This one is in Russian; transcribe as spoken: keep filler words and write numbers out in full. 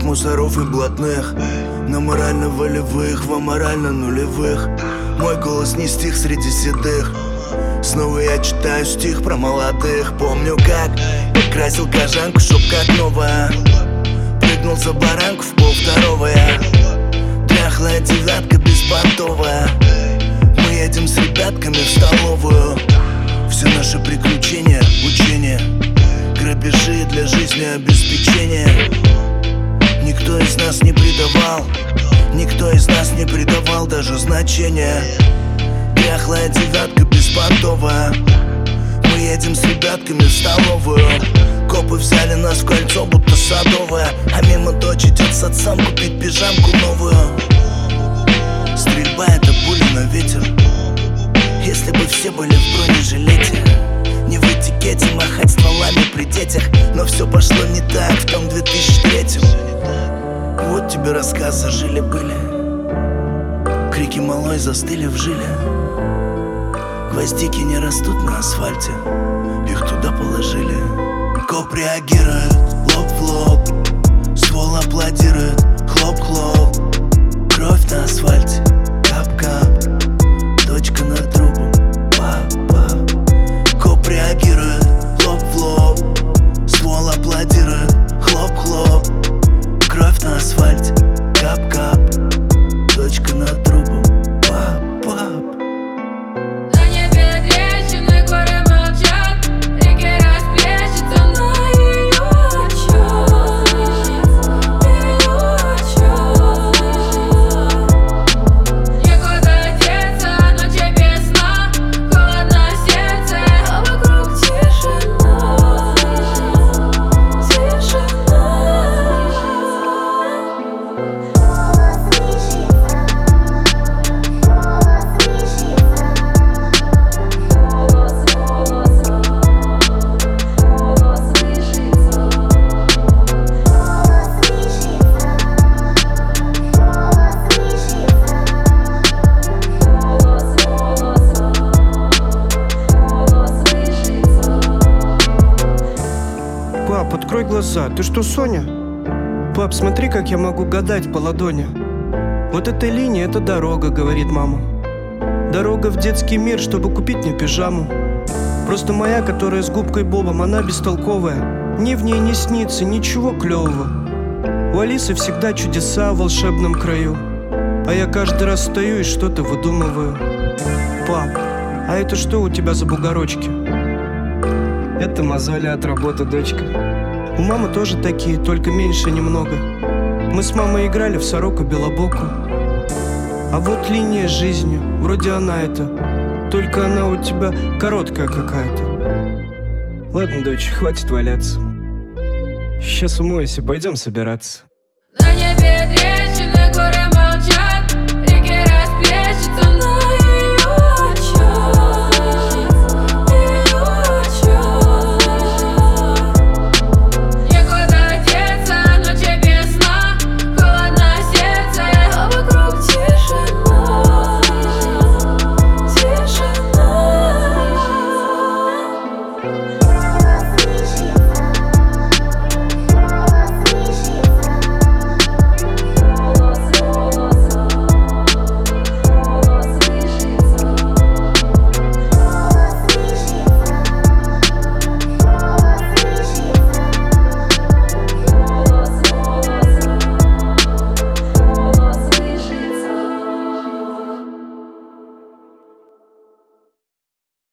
мусоров и блатных, на морально-волевых, в аморально-нулевых. Мой голос не стих среди седых. Снова я читаю стих про молодых. Помню, как красил кожанку, чтоб как новая. Прыгнул за баранку в полвторого я. Дряхлая девятка беспонтовая. Мы едем с ребятками в столовую. Все наши приключения, учения, грабежи для жизни обеспечения. Никто из нас не предавал, никто из нас не придавал даже значения. Дряхлая девятка беспонтовая. Мы едем с ребятками в столовую. Копы взяли нас в кольцо, будто садовая. А мимо дочь идет с отцом купить пижамку новую. Стрельба — это пуля на ветер. Если бы все были в бронежилете, не в этикете махать стволами при детях. Но все пошло не так в том две тысячи третьем. Вот тебе рассказ о жили-были. Крики малой застыли в жиле. Гвоздики не растут на асфальте, их туда положили. Коп реагирует, лоб в лоб. Ствол аплодирует, хлоп-хлоп. Кровь на асфальте, кап-кап. Точка над трупом, пап-пап. Коп реагирует, лоб в лоб. Ствол аплодирует, хлоп-хлоп. Кровь на асфальте, кап-кап. Точка над трупом, пап-пап. Пап, открой глаза, ты что, Соня? Пап, смотри, как я могу гадать по ладони. Вот эта линия — это дорога, говорит мама. Дорога в детский мир, чтобы купить мне пижаму. Просто моя, которая с губкой Бобом, она бестолковая. Мне в ней не снится ничего клевого. У Алисы всегда чудеса в волшебном краю, а я каждый раз стою и что-то выдумываю. Пап, а это что у тебя за бугорочки? Это мозоли от работы, дочка. У мамы тоже такие, только меньше немного. Мы с мамой играли в сороку-белобоку. А вот линия жизни, вроде она это, только она у тебя короткая какая-то. Ладно, дочь, хватит валяться. Сейчас умоюсь и пойдем собираться. На небе